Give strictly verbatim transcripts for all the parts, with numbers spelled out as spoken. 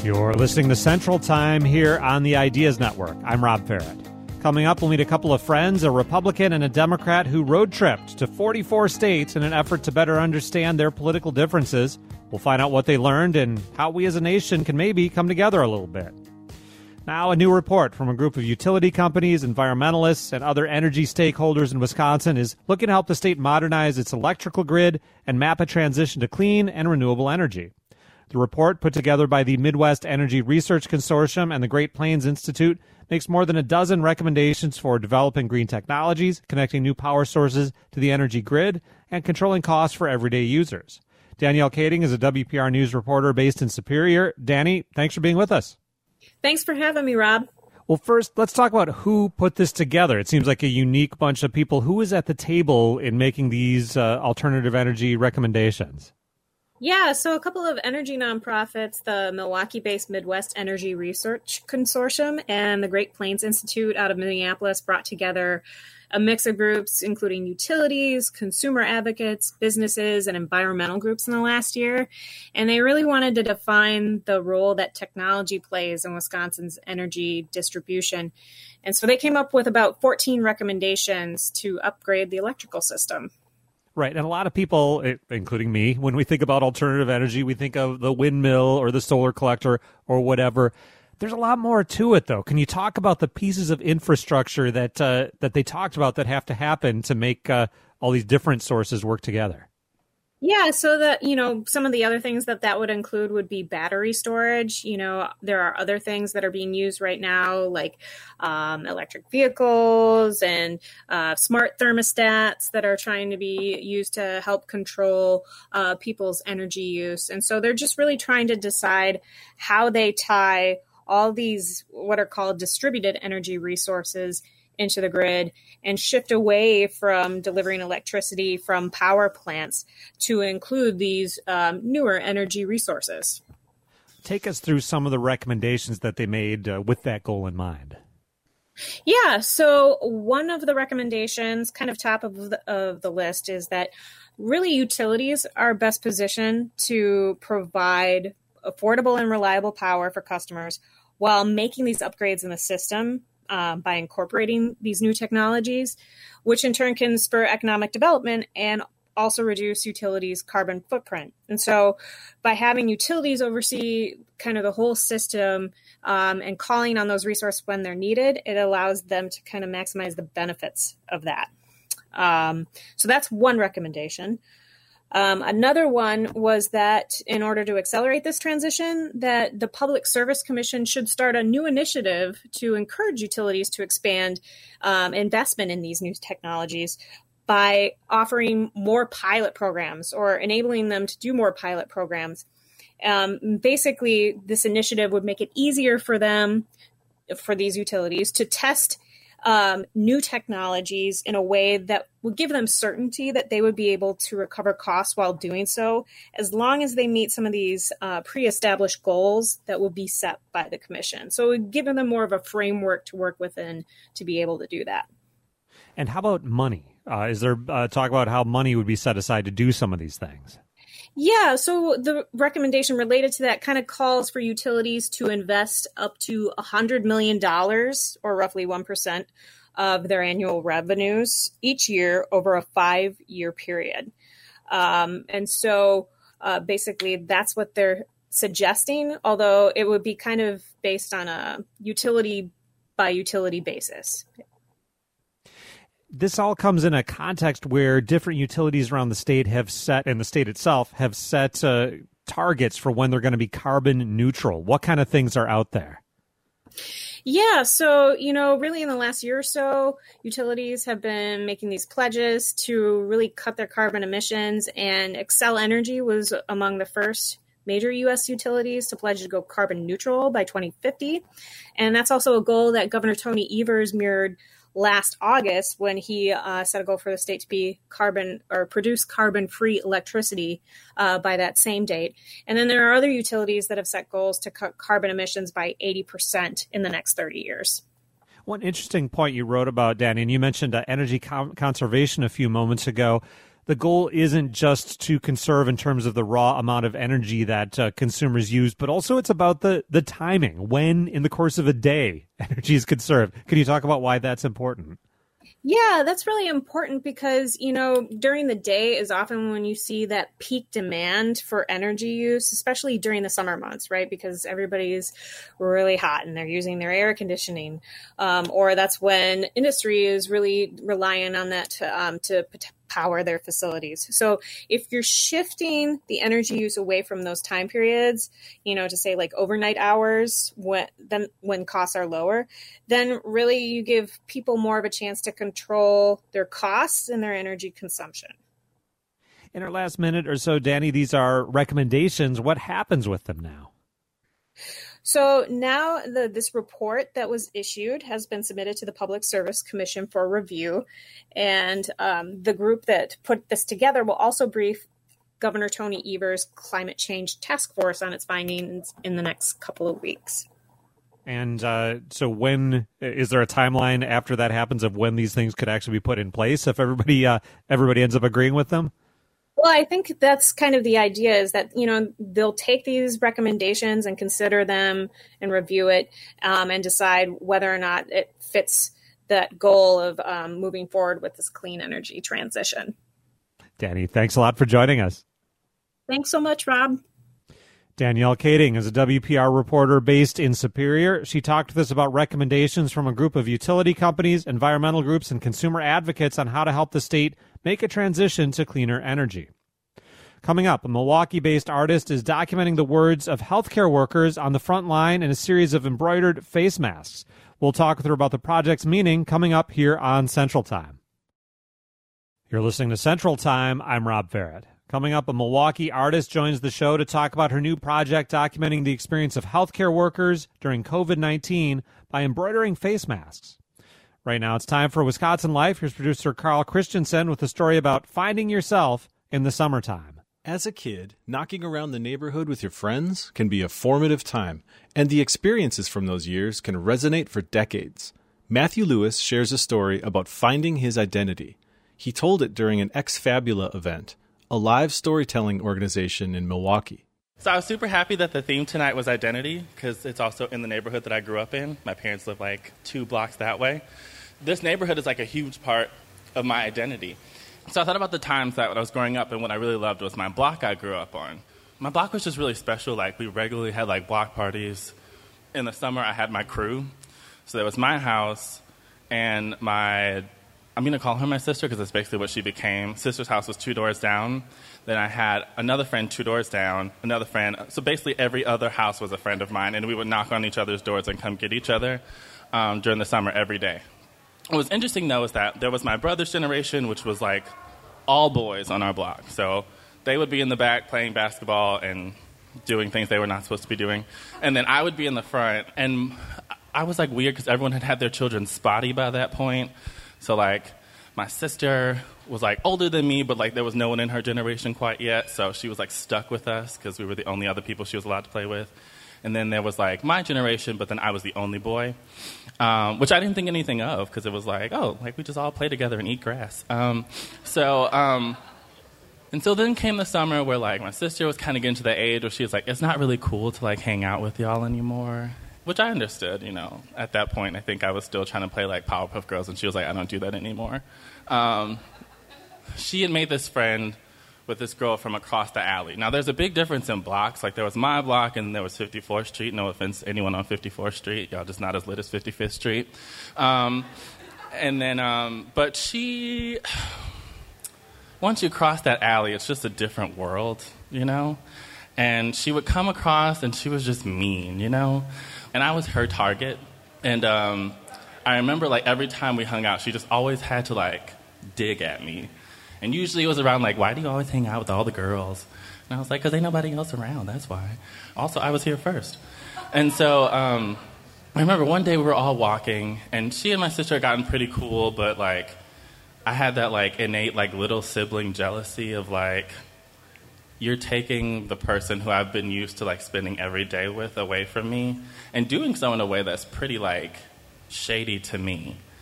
You're listening to Central Time here on the Ideas Network. I'm Rob Farrett. Coming up, we'll meet a couple of friends, a Republican and a Democrat who road tripped to forty-four states in an effort to better understand their political differences. We'll find out what they learned and how we as a nation can maybe come together a little bit. Now, a new report from a group of utility companies, environmentalists, and other energy stakeholders in Wisconsin is looking to help the state modernize its electrical grid and map a transition to clean and renewable energy. The report, put together by the Midwest Energy Research Consortium and the Great Plains Institute, makes more than a dozen recommendations for developing green technologies, connecting new power sources to the energy grid, and controlling costs for everyday users. Danielle Kading is a W P R News reporter based in Superior. Danny, thanks for being with us. Thanks for having me, Rob. Well, first, let's talk about who put this together. It seems like a unique bunch of people. Who is at the table in making these uh, alternative energy recommendations? Yeah, so a couple of energy nonprofits, the Milwaukee-based Midwest Energy Research Consortium and the Great Plains Institute out of Minneapolis brought together a mix of groups, including utilities, consumer advocates, businesses, and environmental groups in the last year. And they really wanted to define the role that technology plays in Wisconsin's energy distribution. And so they came up with about fourteen recommendations to upgrade the electrical system. Right. And a lot of people, including me, when we think about alternative energy, we think of the windmill or the solar collector or whatever. There's a lot more to it, though. Can you talk about the pieces of infrastructure that uh, that they talked about that have to happen to make uh, all these different sources work together? Yeah, so that, you know, some of the other things that that would include would be battery storage. You know, there are other things that are being used right now, like um, electric vehicles and uh, smart thermostats that are trying to be used to help control uh, people's energy use. And so they're just really trying to decide how they tie all these what are called distributed energy resources into the grid and shift away from delivering electricity from power plants to include these um, newer energy resources. Take us through some of the recommendations that they made uh, with that goal in mind. Yeah, so one of the recommendations, kind of top of the, of the list, is that really utilities are best positioned to provide affordable and reliable power for customers while making these upgrades in the system Um, by incorporating these new technologies, which in turn can spur economic development and also reduce utilities' carbon footprint. And so by having utilities oversee kind of the whole system um, and calling on those resources when they're needed, it allows them to kind of maximize the benefits of that. Um, so that's one recommendation. Um, another one was that in order to accelerate this transition, that the Public Service Commission should start a new initiative to encourage utilities to expand um, investment in these new technologies by offering more pilot programs or enabling them to do more pilot programs. Um, basically, this initiative would make it easier for them, for these utilities, to test Um, new technologies in a way that would give them certainty that they would be able to recover costs while doing so, as long as they meet some of these uh, pre-established goals that will be set by the commission. So it would give them more of a framework to work within to be able to do that. And how about money? Uh, is there uh, talk about how money would be set aside to do some of these things? Yeah, so the recommendation related to that kind of calls for utilities to invest up to one hundred million dollars, or roughly one percent of their annual revenues each year over a five-year period. Um, and so uh, basically that's what they're suggesting, although it would be kind of based on a utility by utility basis. This all comes in a context where different utilities around the state have set, and the state itself have set uh, targets for when they're going to be carbon neutral. What kind of things are out there? Yeah, so, you know, really in the last year or so, utilities have been making these pledges to really cut their carbon emissions, and Xcel Energy was among the first major U S utilities to pledge to go carbon neutral by twenty fifty. And that's also a goal that Governor Tony Evers mirrored last August when he uh, set a goal for the state to be carbon or produce carbon-free electricity uh, by that same date. And then there are other utilities that have set goals to cut carbon emissions by eighty percent in the next thirty years. One interesting point you wrote about, Danny, and you mentioned uh, energy com- conservation a few moments ago. the goal isn't just to conserve in terms of the raw amount of energy that uh, consumers use, but also it's about the, the timing, when in the course of a day energy is conserved. Can you talk about why that's important? Yeah, that's really important because, you know, during the day is often when you see that peak demand for energy use, especially during the summer months, right? Because everybody's really hot and they're using their air conditioning. Um, or that's when industry is really relying on that to, um, to power their facilities. So if you're shifting the energy use away from those time periods, you know, to say like overnight hours, when then when costs are lower, then really you give people more of a chance to control their costs and their energy consumption. In our last minute or so, Danny, these are recommendations. What happens with them now? So now the, this report that was issued has been submitted to the Public Service Commission for review. And um, the group that put this together will also brief Governor Tony Evers' Climate Change Task Force on its findings in the next couple of weeks. And uh, so when is there a timeline after that happens of when these things could actually be put in place if everybody uh, everybody ends up agreeing with them? Well, I think that's kind of the idea is that, you know, they'll take these recommendations and consider them and review it um, and decide whether or not it fits that goal of um, moving forward with this clean energy transition. Danny, thanks a lot for joining us. Thanks so much, Rob. Danielle Kading is a W P R reporter based in Superior. She talked with us about recommendations from a group of utility companies, environmental groups, and consumer advocates on how to help the state make a transition to cleaner energy. Coming up, a Milwaukee-based artist is documenting the words of healthcare workers on the front line in a series of embroidered face masks. We'll talk with her about the project's meaning coming up here on Central Time. You're listening to Central Time. I'm Rob Ferret. Coming up, a Milwaukee artist joins the show to talk about her new project documenting the experience of healthcare workers during covid nineteen by embroidering face masks. Right now, it's time for Wisconsin Life. Here's producer Carl Christensen with a story about finding yourself in the summertime. As a kid, knocking around the neighborhood with your friends can be a formative time, and the experiences from those years can resonate for decades. Matthew Lewis shares a story about finding his identity. He told it during an Ex Fabula event, a live storytelling organization in Milwaukee. So I was super happy that the theme tonight was identity because it's also in the neighborhood that I grew up in. My parents live like two blocks that way. This neighborhood is like a huge part of my identity. So I thought about the times that when I was growing up and what I really loved was my block I grew up on. My block was just really special. Like we regularly had like block parties. In the summer I had my crew. So there was my house and my... I'm going to call her my sister because that's basically what she became. Sister's house was two doors down. Then I had another friend two doors down, another friend. So basically every other house was a friend of mine, and we would knock on each other's doors and come get each other um, during the summer every day. What was interesting, though, is that there was my brother's generation, which was like all boys on our block. So they would be in the back playing basketball and doing things they were not supposed to be doing. And then I would be in the front. And I was like weird because everyone had had their children spotty by that point. So, like, my sister was, like, older than me, but, like, there was no one in her generation quite yet. So she was, like, stuck with us because we were the only other people she was allowed to play with. And then there was, like, my generation, but then I was the only boy, um, which I didn't think anything of because it was like, oh, like, we just all play together and eat grass. Um, so, um, and so then came the summer where, like, my sister was kind of getting to the age where she was like, it's not really cool to, like, hang out with y'all anymore. Which I understood, you know. At that point, I think I was still trying to play, like, Powerpuff Girls, and she was like, I don't do that anymore. Um, she had made this friend with this girl from across the alley. Now, there's a big difference in blocks. Like, there was my block, and there was fifty-fourth Street. No offense to anyone on fifty-fourth Street. Y'all just not as lit as fifty-fifth Street. Um, and then, um, but she... Once you cross that alley, it's just a different world, you know? And she would come across, and she was just mean, you know? And I was her target. And um, I remember, like, every time we hung out, she just always had to, like, dig at me. And usually it was around, like, why do you always hang out with all the girls? And I was like, because ain't nobody else around, that's why. Also, I was here first. And so um, I remember one day we were all walking, and she and my sister had gotten pretty cool, but, like, I had that, like, innate, like, little sibling jealousy of, like, you're taking the person who I've been used to, like, spending every day with away from me and doing so in a way that's pretty, like, shady to me.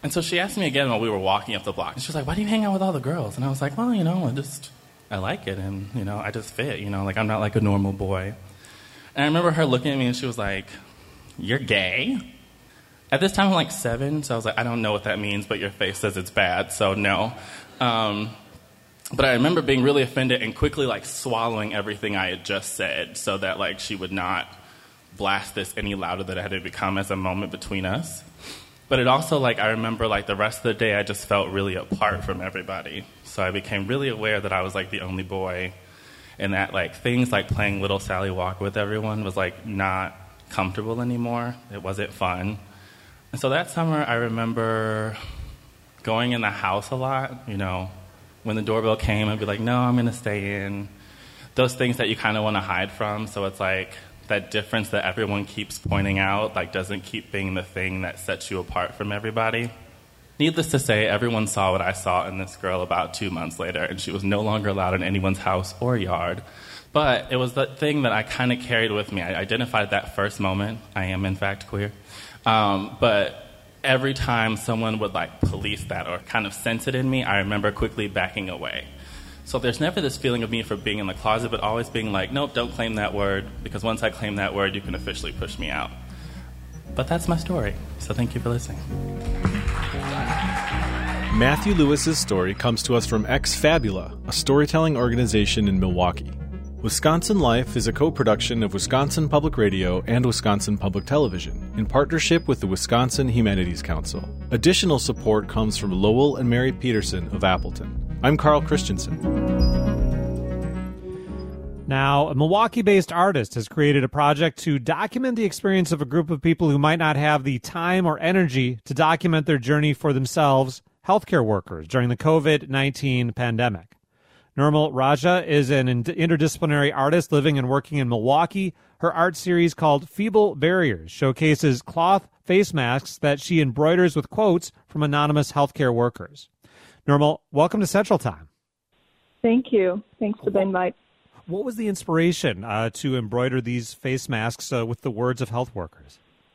And so she asked me again while we were walking up the block. And she was like, why do you hang out with all the girls? And I was like, well, you know, I just, I like it. And, you know, I just fit, you know, like I'm not like a normal boy. And I remember her looking at me and she was like, you're gay? At this time, I'm like seven, so I was like, I don't know what that means, but your face says it's bad, so no. Um, but I remember being really offended and quickly like swallowing everything I had just said so that like she would not blast this any louder than it had become as a moment between us. But it also, like, I remember, like, the rest of the day I just felt really apart from everybody. So I became really aware that I was, like, the only boy and that, like, things like playing Little Sally Walker with everyone was, like, not comfortable anymore. It wasn't fun. And so that summer I remember going in the house a lot, you know. When the doorbell came, I'd be like, no, I'm going to stay in. Those things that you kind of want to hide from. So it's like that difference that everyone keeps pointing out, like, doesn't keep being the thing that sets you apart from everybody. Needless to say, everyone saw what I saw in this girl about two months later, and she was no longer allowed in anyone's house or yard. But it was the thing that I kind of carried with me. I identified that first moment. I am, in fact, queer. Um, but every time someone would, like, police that or kind of sense it in me, I remember quickly backing away. So there's never this feeling of me for being in the closet, but always being like, nope, don't claim that word, because once I claim that word, you can officially push me out. But that's my story, so thank you for listening. Matthew Lewis's story comes to us from Ex Fabula, a storytelling organization in Milwaukee. Wisconsin Life is a co-production of Wisconsin Public Radio and Wisconsin Public Television in partnership with the Wisconsin Humanities Council. Additional support comes from Lowell and Mary Peterson of Appleton. I'm Carl Christensen. Now, a Milwaukee-based artist has created a project to document the experience of a group of people who might not have the time or energy to document their journey for themselves, healthcare workers, during the covid nineteen pandemic. Nirmal Raja is an interdisciplinary artist living and working in Milwaukee. Her art series called Feeble Barriers showcases cloth face masks that she embroiders with quotes from anonymous healthcare workers. Nirmal, welcome to Central Time. Thank you. Thanks for the invite. What was the inspiration uh, to embroider these face masks uh, with the words of health workers?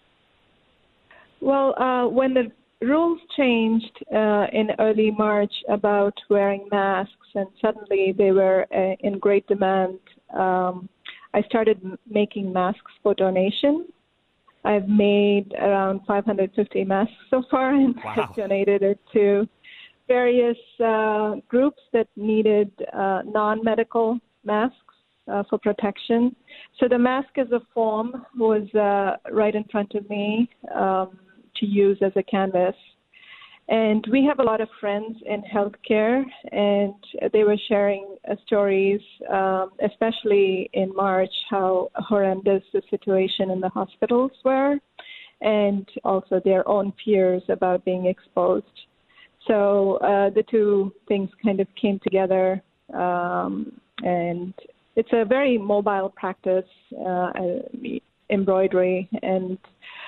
Well, uh, when the rules changed uh, in early March about wearing masks, and suddenly they were uh, in great demand, um, I started m- making masks for donation. I've made around five hundred fifty masks so far, and Wow. I've donated it to various uh, groups that needed uh, non-medical masks uh, for protection. So the mask as a form was uh, right in front of me um, to use as a canvas. And we have a lot of friends in healthcare, and they were sharing uh, stories, um, especially in March, how horrendous the situation in the hospitals were, and also their own fears about being exposed. So uh, the two things kind of came together, um, and it's a very mobile practice, uh, embroidery, and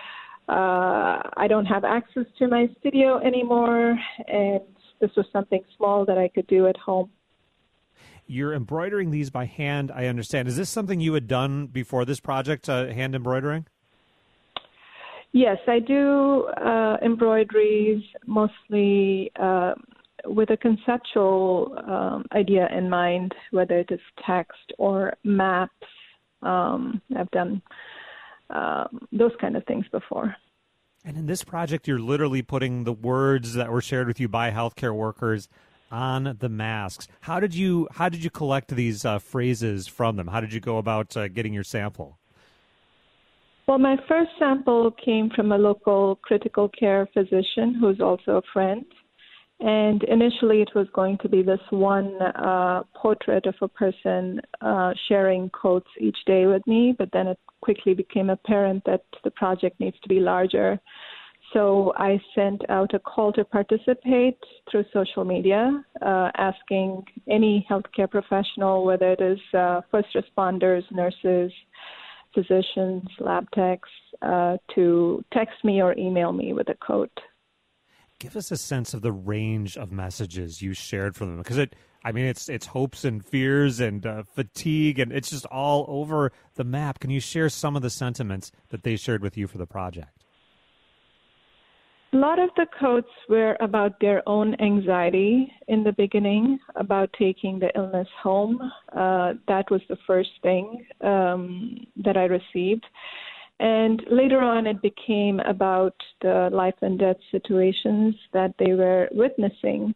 uh, I don't have access to my studio anymore, and this was something small that I could do at home. You're embroidering these by hand, I understand. Is this something you had done before this project, uh, hand embroidering? Yes, I do uh, embroideries mostly uh, with a conceptual um, idea in mind, whether it is text or maps. Um, I've done um, those kind of things before. And in this project, you're literally putting the words that were shared with you by healthcare workers on the masks. How did you how did you collect these uh, phrases from them? How did you go about uh, getting your sample? Well, my first sample came from a local critical care physician who's also a friend. And initially it was going to be this one uh, portrait of a person uh, sharing quotes each day with me, but then it quickly became apparent that the project needs to be larger. So I sent out a call to participate through social media, uh, asking any healthcare professional, whether it is uh, first responders, nurses, physicians, lab techs, uh, to text me or email me with a quote. Give us a sense of the range of messages you shared from them, because it, I mean, it's it's hopes and fears and uh, fatigue, and it's just all over the map. Can you share some of the sentiments that they shared with you for the project? A lot of the quotes were about their own anxiety in the beginning, about taking the illness home. Uh, that was the first thing um, that I received. And later on, it became about the life and death situations that they were witnessing.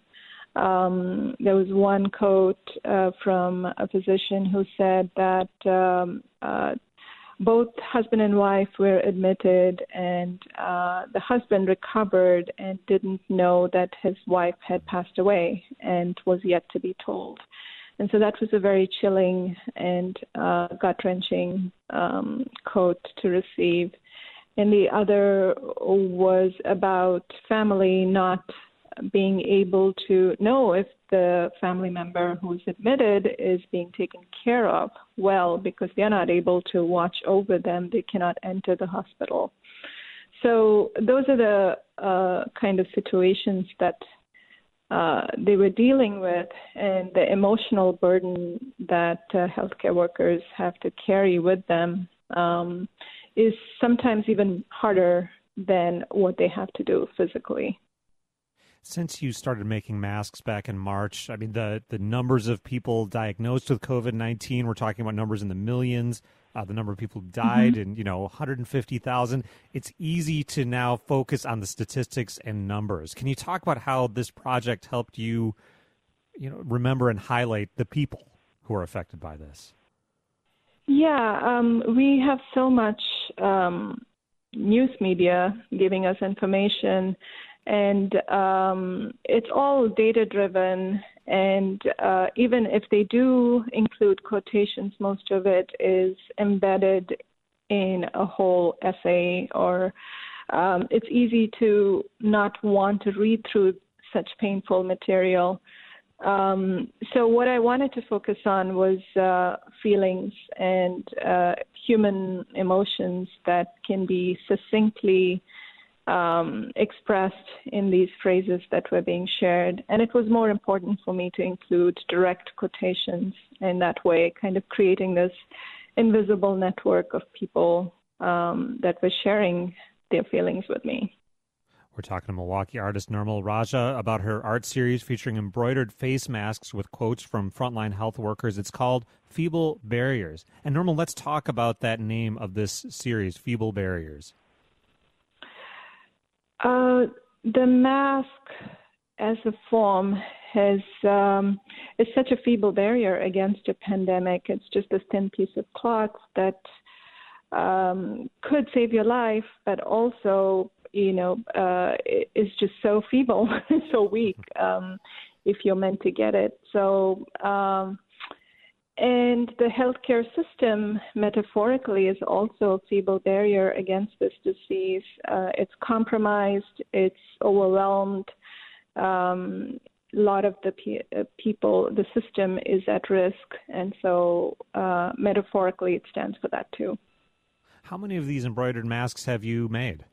Um, there was one quote uh, from a physician who said that um, uh, both husband and wife were admitted, and uh, the husband recovered and didn't know that his wife had passed away and was yet to be told. And so that was a very chilling and uh, gut-wrenching um, quote to receive. And the other was about family not being able to know if the family member who's admitted is being taken care of well, because they're not able to watch over them. They cannot enter the hospital. So those are the uh, kind of situations that uh, they were dealing with, and the emotional burden that uh, healthcare workers have to carry with them um, is sometimes even harder than what they have to do physically. Since you started making masks back in March, I mean, the, the numbers of people diagnosed with COVID nineteen, we're talking about numbers in the millions, uh, the number of people who died mm-hmm. in, you know, one hundred fifty thousand. It's easy to now focus on the statistics and numbers. Can you talk about how this project helped you, you know, remember and highlight the people who are affected by this? Yeah, um, we have so much um, news media giving us information. And um, it's all data-driven, and uh, even if they do include quotations, most of it is embedded in a whole essay, or um, it's easy to not want to read through such painful material. Um, so what I wanted to focus on was uh, feelings and uh, human emotions that can be succinctly Um, expressed in these phrases that were being shared. And it was more important for me to include direct quotations in that way, kind of creating this invisible network of people um, that were sharing their feelings with me. We're talking to Milwaukee artist Nirmal Raja about her art series featuring embroidered face masks with quotes from frontline health workers. It's called Feeble Barriers. And Nirmal, let's talk about that name of this series, Feeble Barriers. Uh, the mask as a form has um, is such a feeble barrier against a pandemic. It's just this thin piece of cloth that um, could save your life, but also, you know, uh, is just so feeble, so weak um, if you're meant to get it. So, um, and the healthcare system, metaphorically, is also a feeble barrier against this disease. Uh, it's compromised, it's overwhelmed. Um, a lot of the pe- uh, people, the system is at risk, and so uh, metaphorically, it stands for that too. How many of these embroidered masks have you made?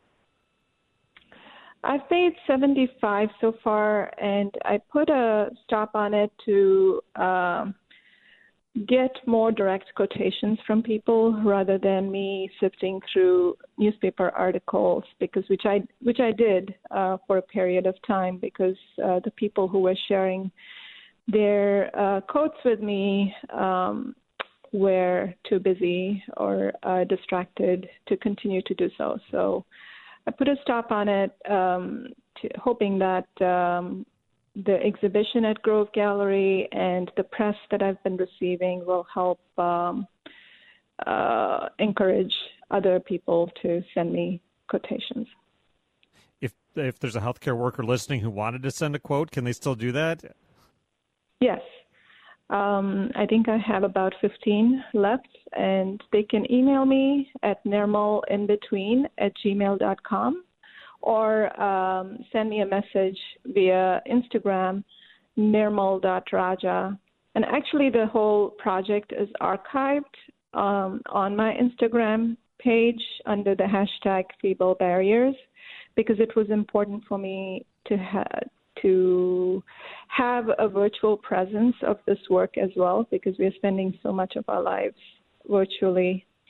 I've made seventy-five so far, and I put a stop on it to Um, get more direct quotations from people rather than me sifting through newspaper articles, because which I which I did uh, for a period of time, because uh, the people who were sharing their uh, quotes with me um, were too busy or uh, distracted to continue to do so. So I put a stop on it, um, to, hoping that um, the exhibition at Grove Gallery and the press that I've been receiving will help um, uh, encourage other people to send me quotations. If if there's a healthcare worker listening who wanted to send a quote, can they still do that? Yes. Um, I think I have about fifteen left, and they can email me at nirmalinbetween at gmail dot com. Or um, send me a message via Instagram, nirmal dot raja. And actually, the whole project is archived um, on my Instagram page under the hashtag Feeble Barriers, because it was important for me to ha- to have a virtual presence of this work as well, because we're spending so much of our lives virtually.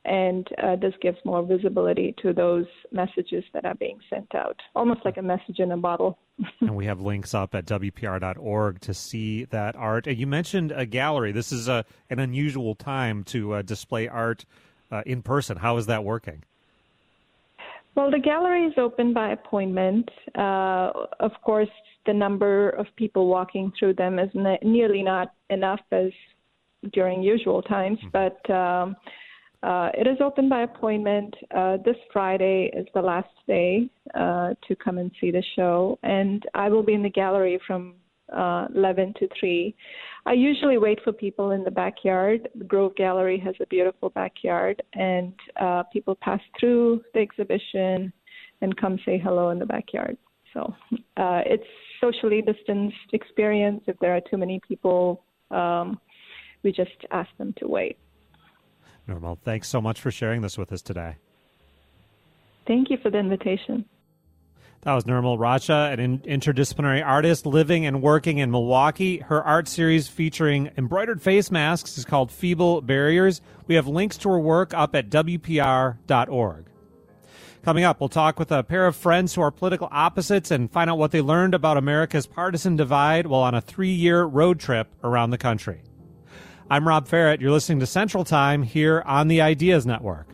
and uh, this gives more visibility to those messages that are being sent out, almost like a message in a bottle. And we have links up at W P R dot org to see that art. And you mentioned a gallery. This is a, an unusual time to uh, display art uh, in person. How is that working? Well, the gallery is open by appointment. Uh, of course, the number of people walking through them is ne- nearly not enough as during usual times, but um, uh, it is open by appointment. Uh, this Friday is the last day uh, to come and see the show, and I will be in the gallery from uh, eleven to three. I usually wait for people in the backyard. The Grove Gallery has a beautiful backyard, and uh, people pass through the exhibition and come say hello in the backyard. So uh, it's socially distanced experience. If there are too many people, um, we just ask them to wait. Nirmal, thanks so much for sharing this with us today. Thank you for the invitation. That was Nirmal Racha, an interdisciplinary artist living and working in Milwaukee. Her art series featuring embroidered face masks is called Feeble Barriers. We have links to her work up at W P R dot org. Coming up, we'll talk with a pair of friends who are political opposites and find out what they learned about America's partisan divide while on a three-year road trip around the country. I'm Rob Ferrett. You're listening to Central Time here on the Ideas Network.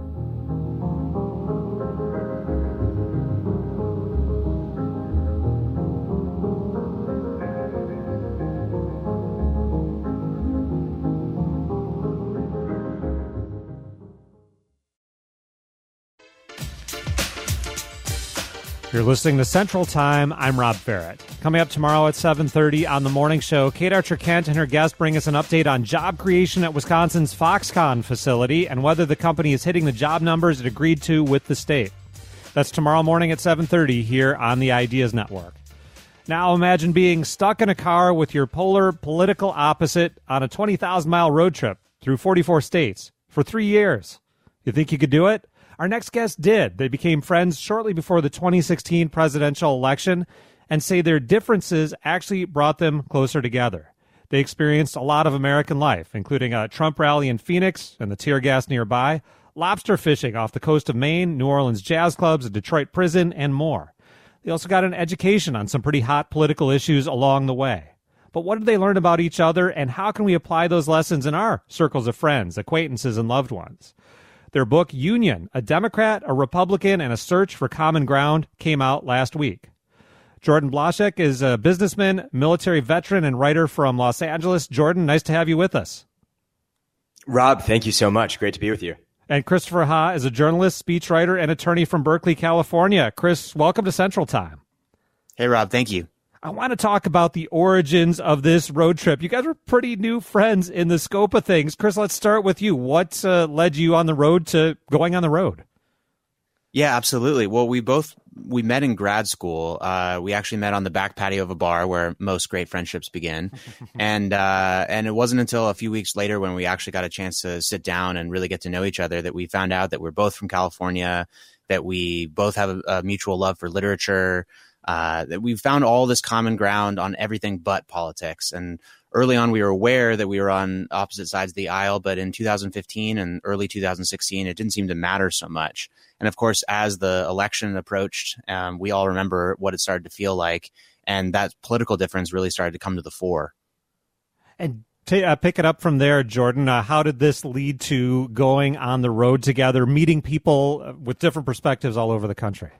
You're listening to Central Time. I'm Rob Ferrett. Coming up tomorrow at seven thirty on The Morning Show, Kate Archer-Kent and her guest bring us an update on job creation at Wisconsin's Foxconn facility and whether the company is hitting the job numbers it agreed to with the state. That's tomorrow morning at seven thirty here on the Ideas Network. Now imagine being stuck in a car with your polar political opposite on a twenty thousand mile road trip through forty-four states for three years. You think you could do it? Our next guest did. They became friends shortly before the twenty sixteen presidential election and say their differences actually brought them closer together. They experienced a lot of American life, including a Trump rally in Phoenix and the tear gas nearby, lobster fishing off the coast of Maine, New Orleans jazz clubs, a Detroit prison, and more. They also got an education on some pretty hot political issues along the way. But what did they learn about each other, and how can we apply those lessons in our circles of friends, acquaintances, and loved ones? Their book, Union, A Democrat, a Republican, and a Search for Common Ground, came out last week. Jordan Blaszek is a businessman, military veteran, and writer from Los Angeles. Jordan, nice to have you with us. Rob, thank you so much. Great to be with you. And Christopher Ha is a journalist, speechwriter, and attorney from Berkeley, California. Chris, welcome to Central Time. Hey, Rob, thank you. I want to talk about the origins of this road trip. You guys were pretty new friends in the scope of things. Chris, let's start with you. What uh, led you on the road to going on the road? Yeah, absolutely. Well, we both we met in grad school. Uh, we actually met on the back patio of a bar where most great friendships begin. and uh, and it wasn't until a few weeks later when we actually got a chance to sit down and really get to know each other that we found out that we're both from California, that we both have a, a mutual love for literature, uh, that we found all this common ground on everything but politics. And early on, we were aware that we were on opposite sides of the aisle, but in two thousand fifteen and early two thousand sixteen, it didn't seem to matter so much. And of course, as the election approached, um, we all remember what it started to feel like, and that political difference really started to come to the fore. And to uh, pick it up from there, Jordan, uh, how did this lead to going on the road together, meeting people with different perspectives all over the country?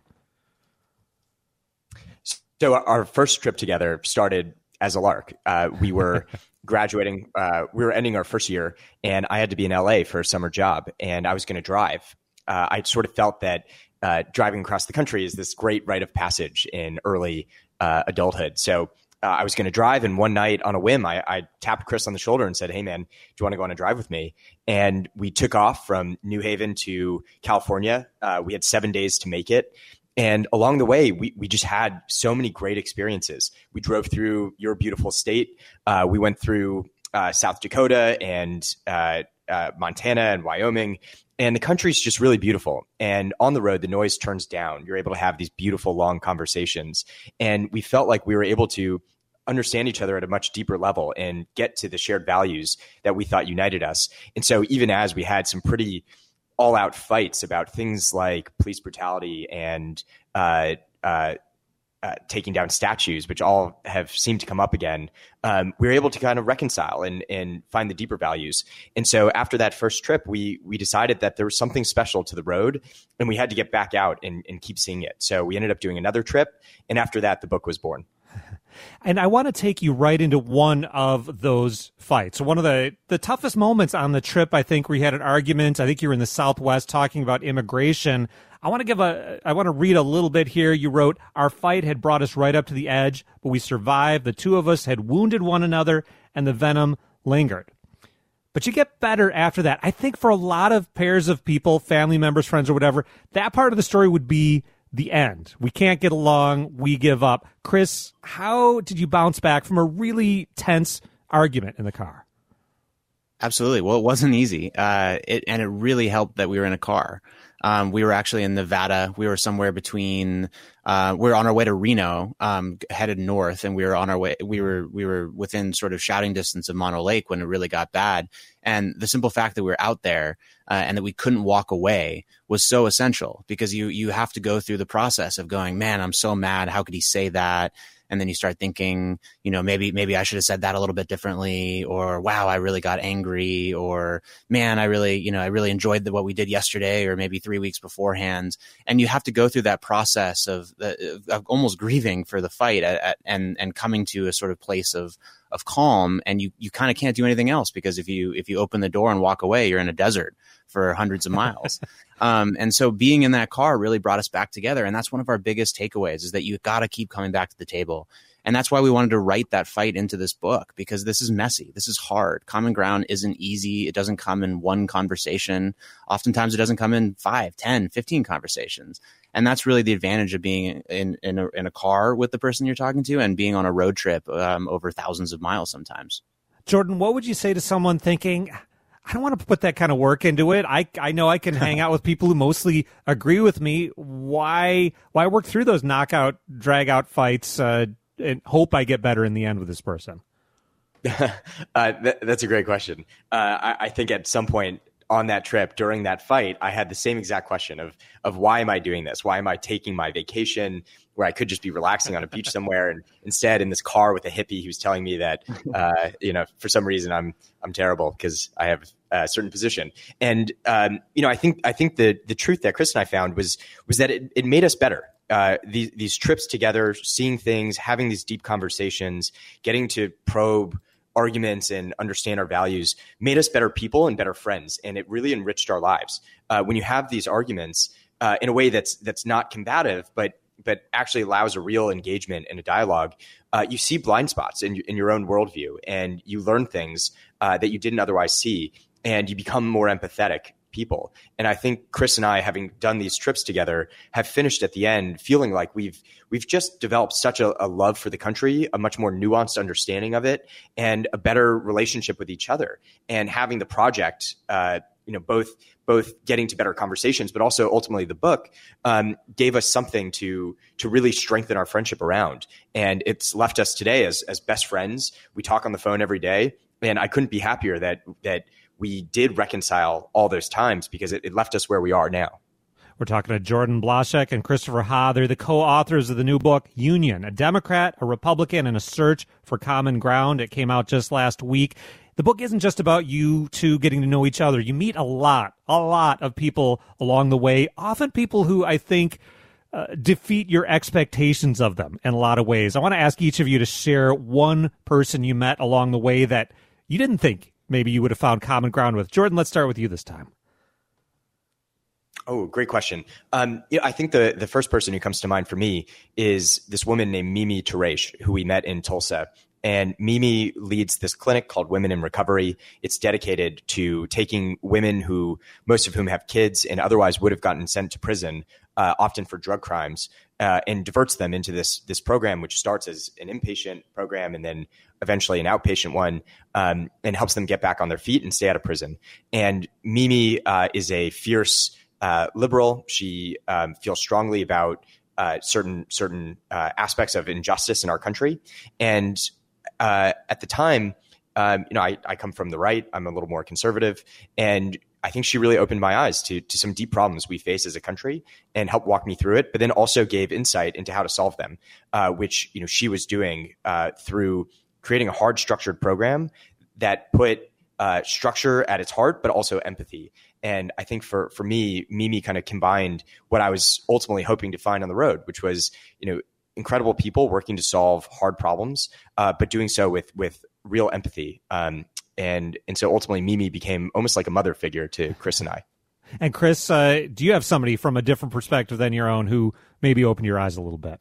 So our first trip together started as a lark. Uh, we were graduating, uh, we were ending our first year, and I had to be in L A for a summer job, and I was going to drive. Uh, I sort of felt that uh, driving across the country is this great rite of passage in early uh, adulthood. So uh, I was going to drive, and one night on a whim, I, I tapped Chris on the shoulder and said, "Hey, man, do you want to go on a drive with me?" And we took off from New Haven to California. Uh, we had seven days to make it. And along the way, we, we just had so many great experiences. We drove through your beautiful state. Uh, we went through uh, South Dakota and uh, uh, Montana and Wyoming. And the country's just really beautiful. And on the road, the noise turns down. You're able to have these beautiful, long conversations. And we felt like we were able to understand each other at a much deeper level and get to the shared values that we thought united us. And so even as we had some pretty all out fights about things like police brutality and uh, uh, uh, taking down statues, which all have seemed to come up again, um, we were able to kind of reconcile and, and find the deeper values. And so after that first trip, we we decided that there was something special to the road, and we had to get back out and, and keep seeing it. So we ended up doing another trip, and after that, the book was born. And I want to take you right into one of those fights. One of the, the toughest moments on the trip, I think, we had an argument. I think you were in the Southwest talking about immigration. I want to give a, I want to read a little bit here. You wrote, "Our fight had brought us right up to the edge, but we survived. The two of us had wounded one another, and the venom lingered." But you get better after that. I think for a lot of pairs of people, family members, friends, or whatever, that part of the story would be the end. We can't get along. We give up. Chris, how did you bounce back from a really tense argument in the car? Absolutely. Well, it wasn't easy. Uh, it, and it really helped that we were in a car. Um, we were actually in Nevada. We were somewhere between, uh, we were on our way to Reno, um, headed north, and we were on our way, we were, we were within sort of shouting distance of Mono Lake when it really got bad. And the simple fact that we were out there, uh, and that we couldn't walk away was so essential, because you, you have to go through the process of going, man, I'm so mad. How could he say that? And then you start thinking, you know, maybe, maybe I should have said that a little bit differently, or wow, I really got angry, or man, I really, you know, I really enjoyed the, what we did yesterday, or maybe three weeks beforehand. And you have to go through that process of, of almost grieving for the fight at, at, and, and coming to a sort of place of, of calm. And you, you kind of can't do anything else, because if you, if you open the door and walk away, you're in a desert for hundreds of miles. Um, and so being in that car really brought us back together. And that's one of our biggest takeaways, is that you got to keep coming back to the table. And that's why we wanted to write that fight into this book, because this is messy. This is hard. Common ground isn't easy. It doesn't come in one conversation. Oftentimes it doesn't come in five, ten, fifteen conversations. And that's really the advantage of being in, in, a, in a car with the person you're talking to, and being on a road trip um, over thousands of miles sometimes. Jordan, what would you say to someone thinking, I don't want to put that kind of work into it. I I know I can hang out with people who mostly agree with me. Why why work through those knockout, drag out fights uh, and hope I get better in the end with this person? uh, th- that's a great question. Uh, I, I think at some point on that trip, during that fight, I had the same exact question of of why am I doing this? Why am I taking my vacation where I could just be relaxing on a beach somewhere, and instead in this car with a hippie who's telling me that uh, you know, for some reason I'm I'm terrible because I have a certain position. And um, you know, I think I think the the truth that Chris and I found was was that it, it made us better. Uh, these these trips together, seeing things, having these deep conversations, getting to probe arguments and understand our values made us better people and better friends, and it really enriched our lives. Uh, when you have these arguments uh, in a way that's that's not combative, but but actually allows a real engagement and a dialogue, uh, you see blind spots in, in your own worldview, and you learn things uh, that you didn't otherwise see, and you become more empathetic people. And I think Chris and I, having done these trips together, have finished at the end feeling like we've we've just developed such a, a love for the country, a much more nuanced understanding of it, and a better relationship with each other. And having the project, uh, you know, both both getting to better conversations, but also ultimately the book um, gave us something to to really strengthen our friendship around. And it's left us today as as best friends. We talk on the phone every day, and I couldn't be happier that that we did reconcile all those times, because it, it left us where we are now. We're talking to Jordan Blaszczak and Christopher Ha. They're the co-authors of the new book, Union, a Democrat, a Republican, and a Search for Common Ground. It came out just last week. The book isn't just about you two getting to know each other. You meet a lot, a lot of people along the way, often people who I think uh, defeat your expectations of them in a lot of ways. I want to ask each of you to share one person you met along the way that you didn't think maybe you would have found common ground with. Jordan, let's start with you this time. Oh, great question. Um, yeah, I think the, the first person who comes to mind for me is this woman named Mimi Teresh, who we met in Tulsa. And Mimi leads this clinic called Women in Recovery. It's dedicated to taking women who, most of whom have kids and otherwise would have gotten sent to prison, uh, often for drug crimes, uh, and diverts them into this this program, which starts as an inpatient program and then eventually an outpatient one, um, and helps them get back on their feet and stay out of prison. And Mimi uh, is a fierce uh, liberal. She um, feels strongly about uh, certain certain uh, aspects of injustice in our country. And uh, at the time, um, you know, I, I come from the right. I'm a little more conservative, and I think she really opened my eyes to, to some deep problems we face as a country and helped walk me through it, but then also gave insight into how to solve them, uh, which, you know, she was doing uh, through creating a hard structured program that put uh, structure at its heart, but also empathy. And I think for, for me, Mimi kind of combined what I was ultimately hoping to find on the road, which was, you know, incredible people working to solve hard problems, uh, but doing so with, with real empathy. Um, And and so ultimately, Mimi became almost like a mother figure to Chris and I. And Chris, uh, do you have somebody from a different perspective than your own who maybe opened your eyes a little bit?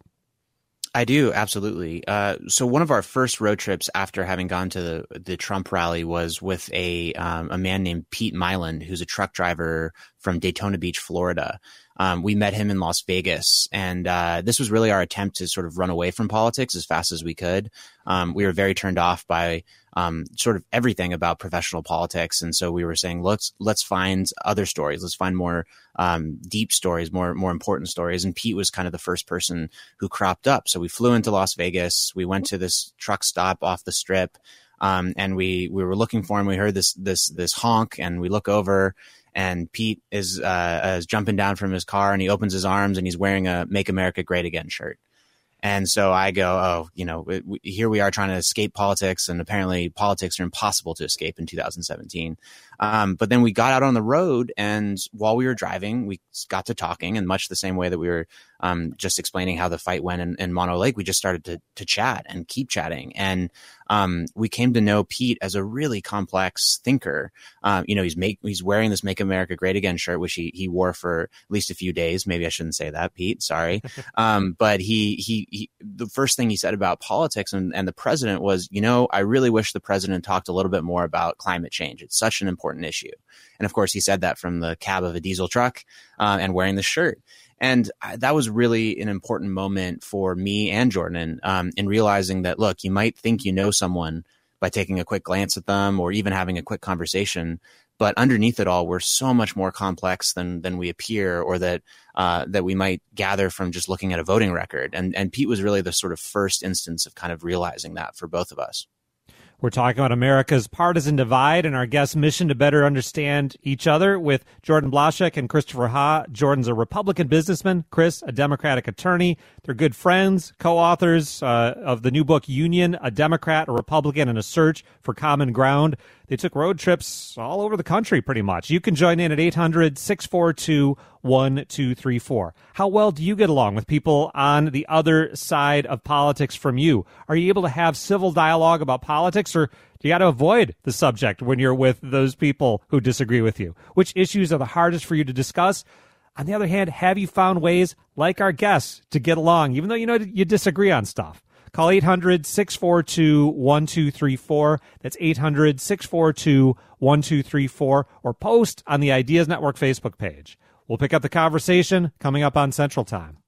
I do, absolutely. Uh, so one of our first road trips after having gone to the, the Trump rally was with a um, a man named Pete Myland, who's a truck driver from Daytona Beach, Florida. Um, we met him in Las Vegas, and uh, this was really our attempt to sort of run away from politics as fast as we could. Um, we were very turned off by um, sort of everything about professional politics, and so we were saying, let's let's find other stories. Let's find more um, deep stories, more more important stories. And Pete was kind of the first person who cropped up. So we flew into Las Vegas. We went to this truck stop off the Strip, um, and we we were looking for him. We heard this this this honk, and we look over. And Pete is, uh, is jumping down from his car, and he opens his arms, and he's wearing a Make America Great Again shirt. And so I go, oh, you know, we, we, here we are trying to escape politics, and apparently politics are impossible to escape in two thousand seventeen. Um, but then we got out on the road, and while we were driving, we got to talking, and much the same way that we were um, just explaining how the fight went in, in Mono Lake, we just started to to chat and keep chatting. And um, we came to know Pete as a really complex thinker. Um, you know, he's make, he's wearing this Make America Great Again shirt, which he he wore for at least a few days. Maybe I shouldn't say that, Pete. Sorry. um, but he, he he the first thing he said about politics and, and the president was, you know, I really wish the president talked a little bit more about climate change. It's such an important issue. And of course, he said that from the cab of a diesel truck uh, and wearing the shirt. And that was really an important moment for me and Jordan um, in realizing that, look, you might think you know someone by taking a quick glance at them or even having a quick conversation. But underneath it all, we're so much more complex than than we appear, or that uh, that we might gather from just looking at a voting record. And and Pete was really the sort of first instance of kind of realizing that for both of us. We're talking about America's partisan divide and our guest's mission to better understand each other with Jordan Blaszczak and Christopher Ha. Jordan's a Republican businessman, Chris, a Democratic attorney. They're good friends, co-authors uh, of the new book, Union, a Democrat, a Republican, and a Search for Common Ground. They took road trips all over the country, pretty much. You can join in at eight hundred, six four two, one two three four. How well do you get along with people on the other side of politics from you? Are you able to have civil dialogue about politics, or do you got to avoid the subject when you're with those people who disagree with you? Which issues are the hardest for you to discuss? On the other hand, have you found ways, like our guests, to get along, even though you know you disagree on stuff? Call eight hundred, six four two, one two three four. That's eight hundred, six four two, one two three four. Or post on the Ideas Network Facebook page. We'll pick up the conversation coming up on Central Time.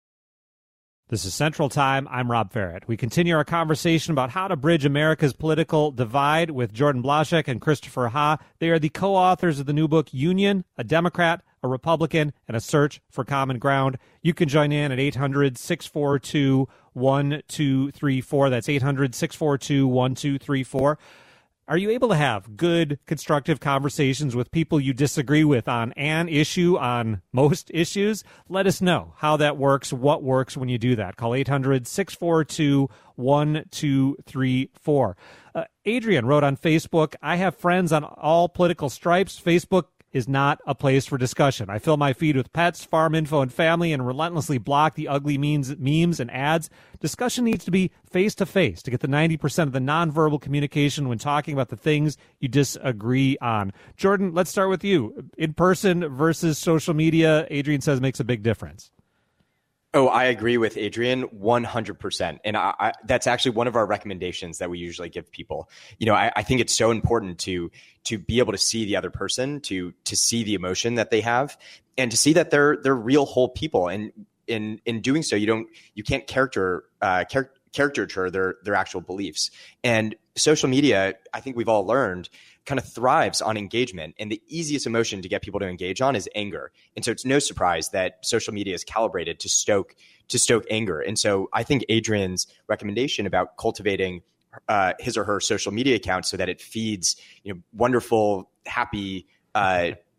This is Central Time. I'm Rob Ferret. We continue our conversation about how to bridge America's political divide with Jordan Blaszczak and Christopher Ha. They are the co-authors of the new book, Union, a Democrat, a Republican, and a Search for Common Ground. You can join in at eight hundred, six four two, one two three four. That's eight hundred, six four two, one two three four. Are you able to have good, constructive conversations with people you disagree with on an issue, on most issues? Let us know how that works, what works when you do that. Call eight hundred, six four two, one two three four. Uh, Adrian wrote on Facebook, I have friends on all political stripes. Facebook is not a place for discussion. I fill my feed with pets, farm info, and family, and relentlessly block the ugly memes, memes and ads. Discussion needs to be face-to-face to get the ninety percent of the nonverbal communication when talking about the things you disagree on. Jordan, let's start with you. In person versus social media, Adrian says makes a big difference. Oh, I agree with Adrian one hundred percent. And I, I, that's actually one of our recommendations that we usually give people. You know, I, I think it's so important to to be able to see the other person, to to see the emotion that they have, and to see that they're they're real whole people. And in in doing so, you don't you can't character uh, char- caricature their their actual beliefs. And social media, I think we've all learned, kind of thrives on engagement. And the easiest emotion to get people to engage on is anger. And so it's no surprise that social media is calibrated to stoke to stoke anger. And so I think Adrian's recommendation about cultivating uh, his or her social media account so that it feeds, you know, wonderful, happy, uh,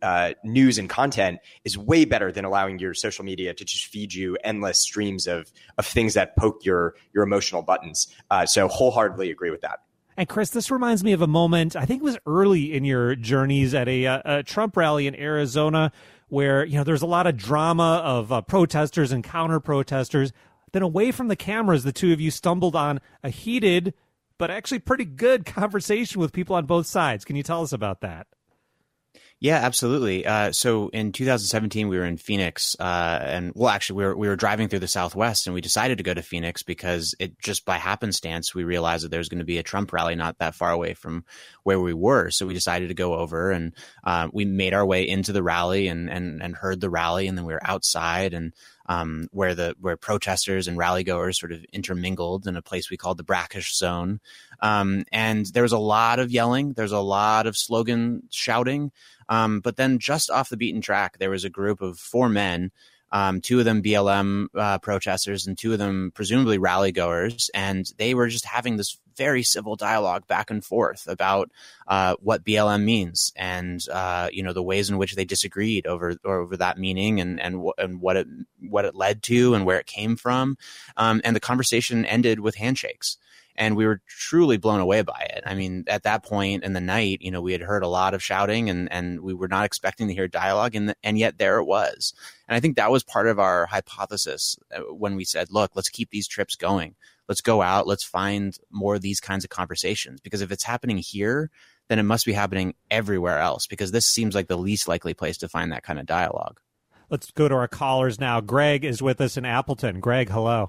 uh, news and content is way better than allowing your social media to just feed you endless streams of of things that poke your your emotional buttons. Uh, so wholeheartedly agree with that. And Chris, this reminds me of a moment, I think it was early in your journeys at a, a Trump rally in Arizona where, you know, there's a lot of drama of uh, protesters and counter protesters. Then away from the cameras, the two of you stumbled on a heated but actually pretty good conversation with people on both sides. Can you tell us about that? Yeah, absolutely. Uh, so in two thousand seventeen, we were in Phoenix, uh, and well, actually, we were we were driving through the Southwest, and we decided to go to Phoenix because it just by happenstance we realized that there was going to be a Trump rally not that far away from where we were. So we decided to go over, and uh, we made our way into the rally and and and heard the rally, and then we were outside and um, where the where protesters and rally goers sort of intermingled in a place we called the Brackish Zone, um, and there was a lot of yelling, there's a lot of slogan shouting. Um, but then just off the beaten track, there was a group of four men, um, two of them B L M uh, protesters and two of them presumably rally goers. And they were just having this very civil dialogue back and forth about uh, what B L M means and, uh, you know, the ways in which they disagreed over over that meaning and and, w- and what it what it led to and where it came from. Um, and the conversation ended with handshakes. And we were truly blown away by it. I mean, at that point in the night, you know, we had heard a lot of shouting and, and we were not expecting to hear dialogue. And, and yet there it was. And I think that was part of our hypothesis when we said, look, let's keep these trips going. Let's go out. Let's find more of these kinds of conversations. Because if it's happening here, then it must be happening everywhere else, because this seems like the least likely place to find that kind of dialogue. Let's go to our callers now. Greg is with us in Appleton. Greg, hello.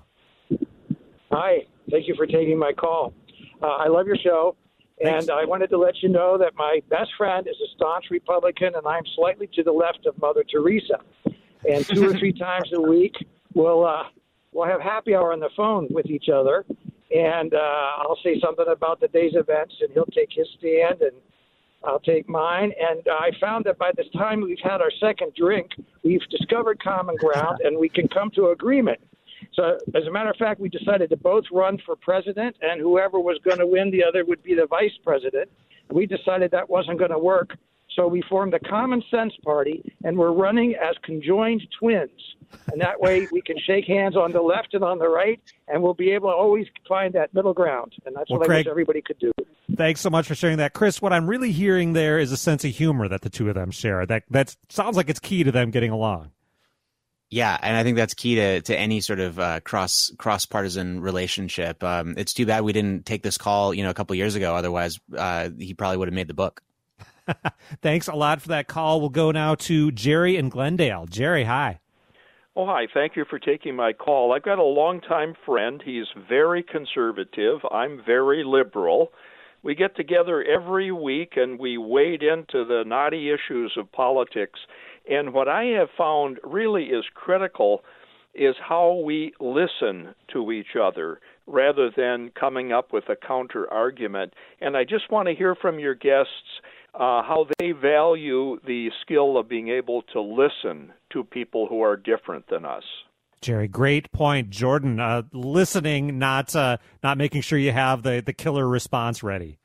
Hi. Thank you for taking my call. Uh, I love your show, and Thanks. I wanted to let you know that my best friend is a staunch Republican, and I'm slightly to the left of Mother Teresa. And two or three times a week, we'll uh, we'll have happy hour on the phone with each other, and uh, I'll say something about the day's events, and he'll take his stand, and I'll take mine. And I found that by the time we've had our second drink, we've discovered common ground, and we can come to agreement. So, as a matter of fact, we decided to both run for president, and whoever was going to win, the other would be the vice president. We decided that wasn't going to work, so we formed the Common Sense Party, and we're running as conjoined twins. And that way we can shake hands on the left and on the right, and we'll be able to always find that middle ground. And that's well, what Craig, I wish everybody could do. Thanks so much for sharing that. Chris, what I'm really hearing there is a sense of humor that the two of them share. That that sounds like it's key to them getting along. Yeah, and I think that's key to, to any sort of uh, cross cross partisan relationship. Um, it's too bad we didn't take this call, you know, a couple of years ago. Otherwise, uh, he probably would have made the book. Thanks a lot for that call. We'll go now to Jerry in Glendale. Jerry, hi. Oh, hi. Thank you for taking my call. I've got a longtime friend. He's very conservative. I'm very liberal. We get together every week and we wade into the knotty issues of politics. And what I have found really is critical is how we listen to each other rather than coming up with a counter argument. And I just want to hear from your guests uh, how they value the skill of being able to listen to people who are different than us. Jerry, great point. Jordan, uh, listening, not uh, not making sure you have the, the killer response ready.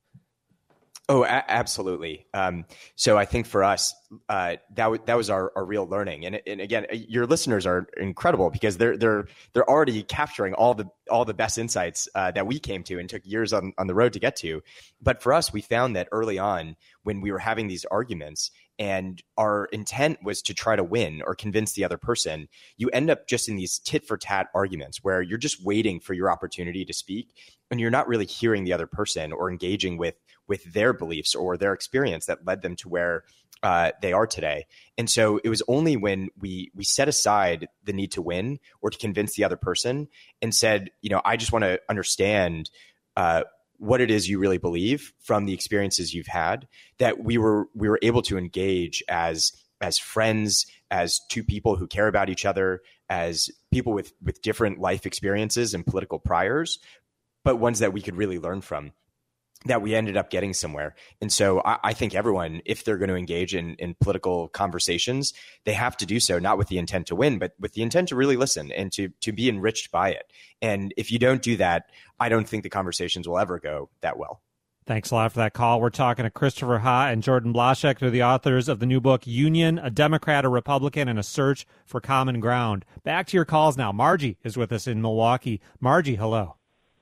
Oh, a- absolutely. Um, so I think for us, uh, that w- that was our, our real learning. And, and again, your listeners are incredible because they're they're they're already capturing all the all the best insights uh, that we came to and took years on, on the road to get to. But for us, we found that early on when we were having these arguments and our intent was to try to win or convince the other person, you end up just in these tit for tat arguments where you're just waiting for your opportunity to speak and you're not really hearing the other person or engaging with with their beliefs or their experience that led them to where uh, they are today. And so it was only when we we set aside the need to win or to convince the other person and said, you know, I just want to understand uh, what it is you really believe from the experiences you've had, that we were we were able to engage as as friends, as two people who care about each other, as people with with different life experiences and political priors, but ones that we could really learn from, that we ended up getting somewhere. And so I, I think everyone, if they're going to engage in, in political conversations, they have to do so, not with the intent to win, but with the intent to really listen and to to be enriched by it. And if you don't do that, I don't think the conversations will ever go that well. Thanks a lot for that call. We're talking to Christopher Ha and Jordan Blaszek, who are the authors of the new book, Union, A Democrat, a Republican, and a Search for Common Ground. Back to your calls now. Margie is with us in Milwaukee. Margie, hello.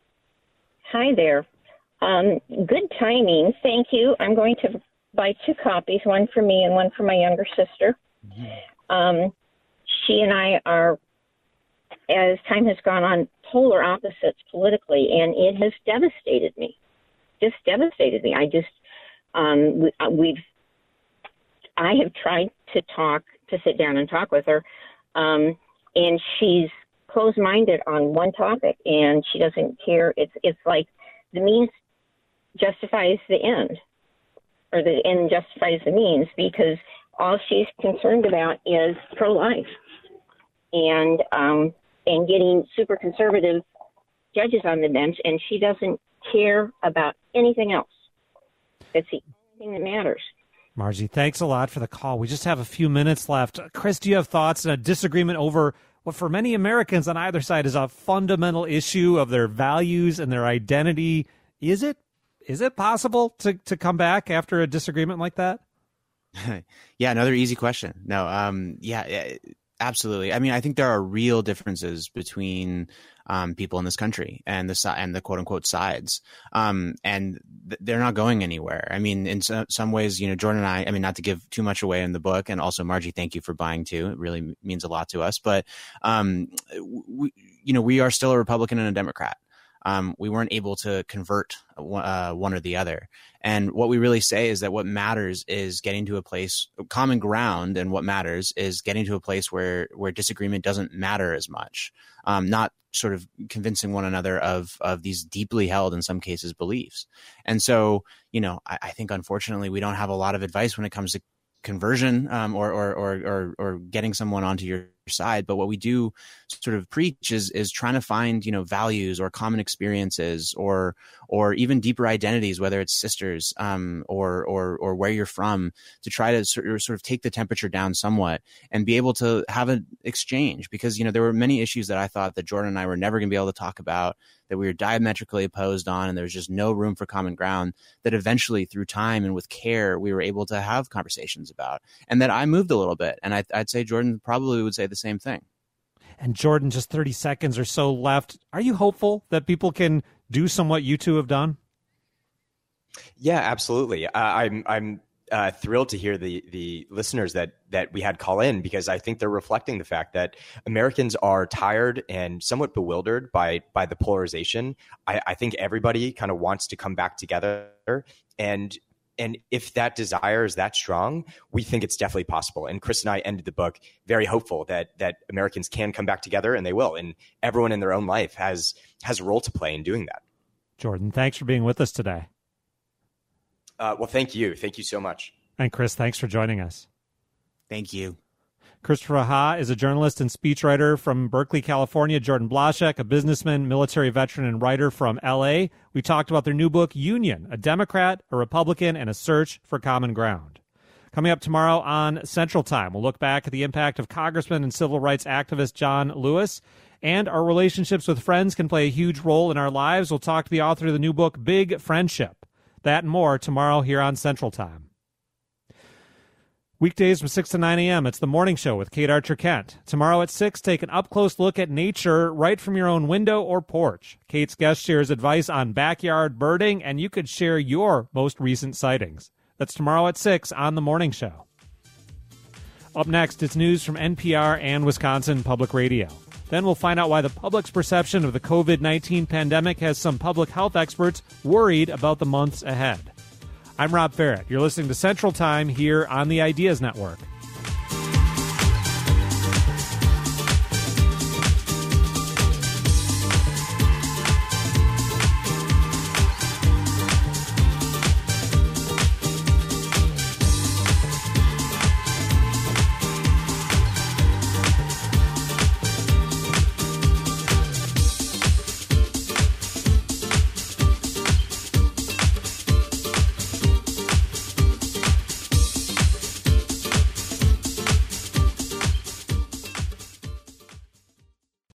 Hi there. Um, good timing. Thank you. I'm going to buy two copies, one for me and one for my younger sister. Mm-hmm. Um, she and I are, as time has gone on, polar opposites politically, and it has devastated me. Just devastated me. I just, um, we, we've, I have tried to talk, to sit down and talk with her, um, and she's closed-minded on one topic, and she doesn't care. It's, it's like the means justifies the end, or the end justifies the means, because all she's concerned about is pro-life and, um, and getting super conservative judges on the bench, and she doesn't care about anything else. That's the only thing that matters. Margie, thanks a lot for the call. We just have a few minutes left. Chris, do you have thoughts on a disagreement over what for many Americans on either side is a fundamental issue of their values and their identity? Is it is it possible to, to come back after a disagreement like that? Yeah, another easy question. No, um, yeah, absolutely. I mean, I think there are real differences between um, people in this country and the and the quote unquote sides, um, and th- they're not going anywhere. I mean, in so, some ways, you know, Jordan and I. I mean, not to give too much away in the book, and also Margie, thank you for buying too. It really means a lot to us. But um, we, you know, we are still a Republican and a Democrat. Um, we weren't able to convert uh, one or the other. And what we really say is that what matters is getting to a place, common ground, and what matters is getting to a place where where disagreement doesn't matter as much, um, not sort of convincing one another of of these deeply held, in some cases, beliefs. And so, you know, I, I think, unfortunately, we don't have a lot of advice when it comes to conversion um, or, or, or, or, or getting someone onto your side. But what we do sort of preach is, is trying to find, you know, values or common experiences or, or even deeper identities, whether it's sisters um, or, or, or where you're from, to try to sort of, sort of take the temperature down somewhat and be able to have an exchange. Because, you know, there were many issues that I thought that Jordan and I were never going to be able to talk about, that we were diametrically opposed on, and there was just no room for common ground, that eventually through time and with care, we were able to have conversations about, and that I moved a little bit. And I, I'd say Jordan probably would say the same thing. And Jordan, just thirty seconds or so left. Are you hopeful that people can do some what you two have done? Yeah, absolutely. Uh, I'm I'm uh, thrilled to hear the the listeners that that we had call in, because I think they're reflecting the fact that Americans are tired and somewhat bewildered by by the polarization. I, I think everybody kind of wants to come back together, and and if that desire is that strong, we think it's definitely possible. And Chris and I ended the book very hopeful that that Americans can come back together, and they will. And everyone in their own life has has a role to play in doing that. Jordan, thanks for being with us today. Uh, well, thank you. Thank you so much. And Chris, thanks for joining us. Thank you. Christopher Ha is a journalist and speechwriter from Berkeley, California. Jordan Blaszek, a businessman, military veteran, and writer from L A. We talked about their new book, Union, A Democrat, a Republican, and a Search for Common Ground. Coming up tomorrow on Central Time, we'll look back at the impact of Congressman and civil rights activist John Lewis, and our relationships with friends can play a huge role in our lives. We'll talk to the author of the new book, Big Friendship. That and more tomorrow here on Central Time. Weekdays from six to nine a.m., it's The Morning Show with Kate Archer-Kent. Tomorrow at six, take an up-close look at nature right from your own window or porch. Kate's guest shares advice on backyard birding, and you could share your most recent sightings. That's tomorrow at six on The Morning Show. Up next, it's news from N P R and Wisconsin Public Radio. Then we'll find out why the public's perception of the covid nineteen pandemic has some public health experts worried about the months ahead. I'm Rob Ferrett. You're listening to Central Time here on the Ideas Network.